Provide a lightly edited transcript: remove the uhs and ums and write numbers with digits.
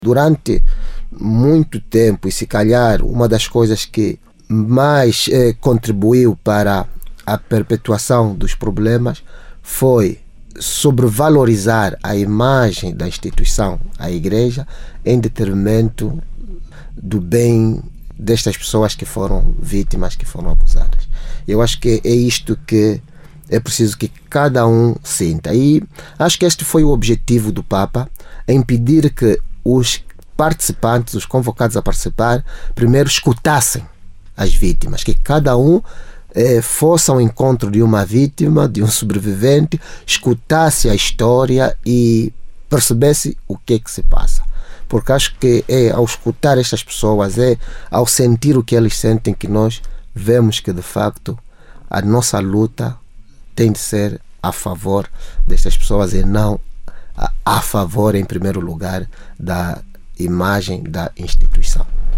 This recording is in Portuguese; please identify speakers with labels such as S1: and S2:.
S1: Durante muito tempo, e se calhar uma das coisas que mais contribuiu para a perpetuação dos problemas foi sobrevalorizar a imagem da instituição, a igreja, em detrimento do bem destas pessoas que foram vítimas, que foram abusadas. Eu acho que é isto que é preciso que cada um sinta. E acho que este foi o objetivo do Papa, impedir que os participantes, os convocados a participar, primeiro escutassem as vítimas, que cada um fosse ao encontro de uma vítima, de um sobrevivente, escutasse a história e percebesse o que é que se passa. Porque acho que é ao escutar estas pessoas, é ao sentir o que eles sentem, que nós vemos que de facto a nossa luta tem de ser a favor destas pessoas e não a favor, em primeiro lugar, da imagem da instituição.